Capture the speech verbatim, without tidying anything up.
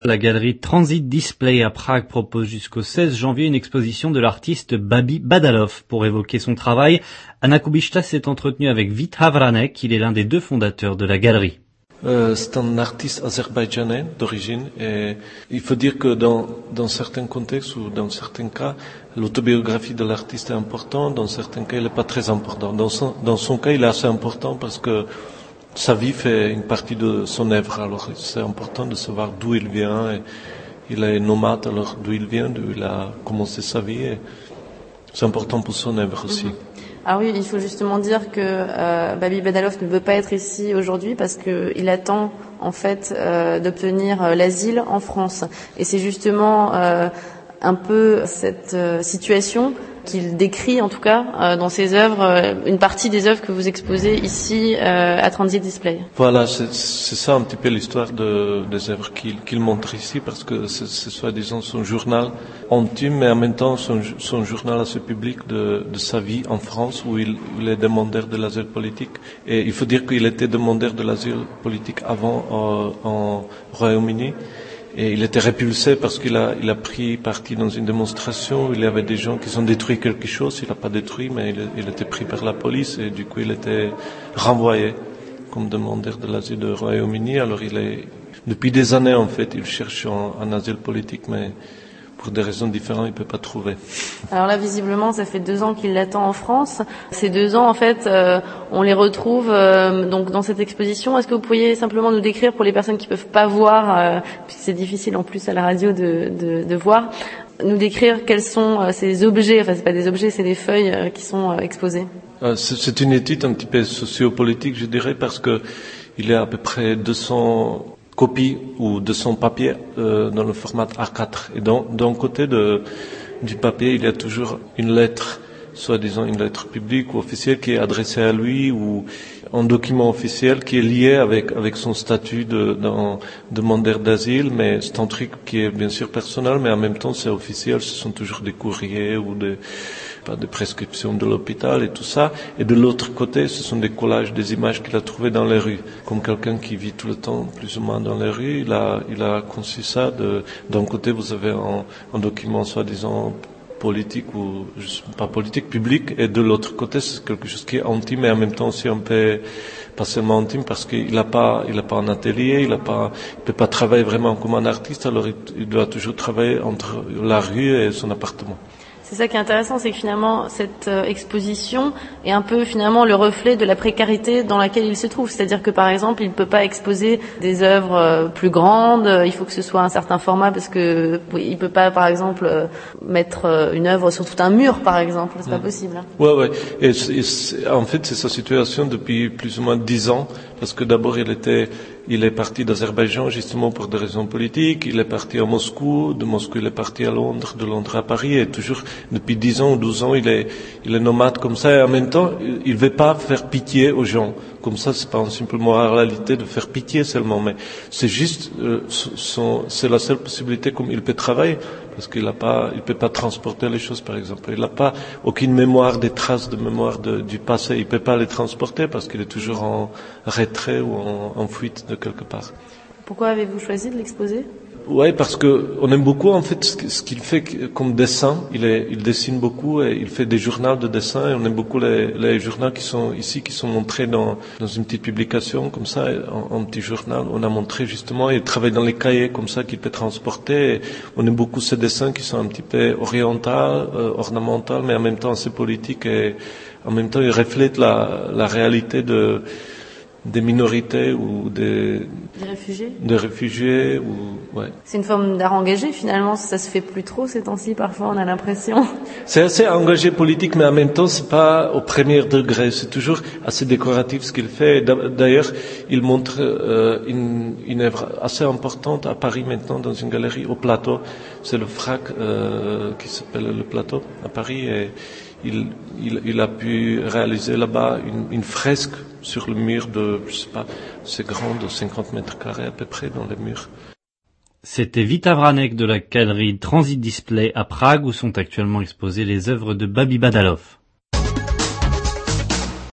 La galerie Transit Display à Prague propose jusqu'au seize janvier une exposition de l'artiste Babi Badalov. Pour évoquer son travail, Anna Kubishta s'est entretenue avec Vít Havranek, il est l'un des deux fondateurs de la galerie. Euh, c'est un artiste azerbaïdjanais d'origine et il faut dire que dans, dans certains contextes ou dans certains cas, l'autobiographie de l'artiste est importante, dans certains cas, il n'est pas très important. Dans son, dans son cas, il est assez important parce que sa vie fait une partie de son œuvre, alors c'est important de savoir d'où il vient. Et il est nomade, alors d'où il vient, d'où il a commencé sa vie. Et c'est important pour son œuvre aussi. Mm-hmm. Ah oui, il faut justement dire que euh, Babi Badalov ne veut pas être ici aujourd'hui parce que il attend en fait euh, d'obtenir euh, l'asile en France. Et c'est justement euh, un peu cette euh, situation qu'il décrit en tout cas euh, dans ses œuvres, euh, une partie des œuvres que vous exposez ici euh, à Transit Display. Voilà, c'est, c'est ça un petit peu l'histoire de, des œuvres qu'il, qu'il montre ici, parce que c'est, c'est soi-disant son journal intime, mais en même temps son, son journal assez public de, de sa vie en France, où il, il est demandeur de l'asile politique. Et il faut dire qu'il était demandeur de l'asile politique avant euh, en Royaume-Uni. Et il était répulsé parce qu'il a, il a pris parti dans une démonstration où il y avait des gens qui ont détruit quelque chose. Il n'a pas détruit, mais il, il était pris par la police et du coup il était renvoyé comme demandeur de l'asile du Royaume-Uni. Alors il est, depuis des années en fait, il cherche un, un asile politique, mais pour des raisons différentes, il ne peut pas trouver. Alors là, visiblement, ça fait deux ans qu'il l'attend en France. Ces deux ans, en fait, euh, on les retrouve euh, donc dans cette exposition. Est-ce que vous pourriez simplement nous décrire, pour les personnes qui peuvent pas voir, euh, puisque c'est difficile en plus à la radio de, de, de voir, nous décrire quels sont euh, ces objets, enfin c'est pas des objets, c'est des feuilles euh, qui sont euh, exposées. Euh, c'est, c'est une étude un petit peu sociopolitique, je dirais, parce que il y a à peu près deux cents copie ou de son papier euh, dans le format A quatre. Et dans, d'un côté de, du papier, il y a toujours une lettre, soi-disant une lettre publique ou officielle qui est adressée à lui, ou un document officiel qui est lié avec, avec son statut de, de demandeur d'asile, mais c'est un truc qui est bien sûr personnel, mais en même temps c'est officiel, ce sont toujours des courriers ou des, pas des prescriptions de l'hôpital et tout ça. Et de l'autre côté, ce sont des collages, des images qu'il a trouvées dans les rues. Comme quelqu'un qui vit tout le temps, plus ou moins dans les rues, il a, il a conçu ça. De, d'un côté, vous avez un, un document soi-disant politique ou pas politique, public, et de l'autre côté, c'est quelque chose qui est intime et en même temps aussi un peu pas seulement intime parce qu'il n'a pas, il n'a pas un atelier, il a pas, il peut pas travailler vraiment comme un artiste, alors il, il doit toujours travailler entre la rue et son appartement. C'est ça qui est intéressant, c'est que finalement cette euh, exposition est un peu finalement le reflet de la précarité dans laquelle il se trouve. C'est-à-dire que par exemple, il ne peut pas exposer des œuvres euh, plus grandes, euh, il faut que ce soit un certain format parce que oui, il peut pas par exemple euh, mettre euh, une œuvre sur tout un mur par exemple, c'est mmh. pas possible. Hein. Ouais ouais. Et, et c'est, en fait, c'est sa situation depuis plus ou moins dix ans parce que d'abord il était Il est parti d'Azerbaïdjan justement pour des raisons politiques. Il est parti à Moscou. De Moscou, il est parti à Londres. De Londres à Paris. Et toujours, depuis dix ans ou douze ans, il est, il est nomade comme ça. Et en même temps, il ne veut pas faire pitié aux gens. Comme ça, c'est pas simplement la réalité de faire pitié seulement. Mais c'est juste, euh, son, c'est la seule possibilité comme il peut travailler. Parce qu'il n'a pas, il peut pas transporter les choses, par exemple. Il n'a pas aucune mémoire, des traces de mémoire de, du passé. Il peut pas les transporter parce qu'il est toujours en retrait ou en, en fuite de quelque part. Pourquoi avez-vous choisi de l'exposer? Ouais, parce que on aime beaucoup en fait ce qu'il fait comme dessin. Il, est, il dessine beaucoup et il fait des journaux de dessin. Et on aime beaucoup les, les journaux qui sont ici, qui sont montrés dans, dans une petite publication comme ça, un, un petit journal. On a montré justement, il travaille dans les cahiers comme ça qu'il peut transporter. Et on aime beaucoup ces dessins qui sont un petit peu orientaux, euh, ornementaux, mais en même temps assez politiques et en même temps ils reflètent la, la réalité de des minorités ou des, des réfugiés. Des réfugiés ou ouais. C'est une forme d'art engagé finalement, ça se fait plus trop ces temps-ci parfois on a l'impression. C'est assez engagé politique mais en même temps c'est pas au premier degré, c'est toujours assez décoratif ce qu'il fait. D'ailleurs, il montre euh, une, une œuvre assez importante à Paris maintenant dans une galerie au Plateau. C'est le Frac euh, qui s'appelle le Plateau à Paris et il, il, il a pu réaliser là-bas une, une fresque sur le mur de, je sais pas, c'est grand, de cinquante mètres carrés à peu près dans les murs. C'était Vít Havranek de la galerie Transit Display à Prague où sont actuellement exposées les œuvres de Babi Badalov.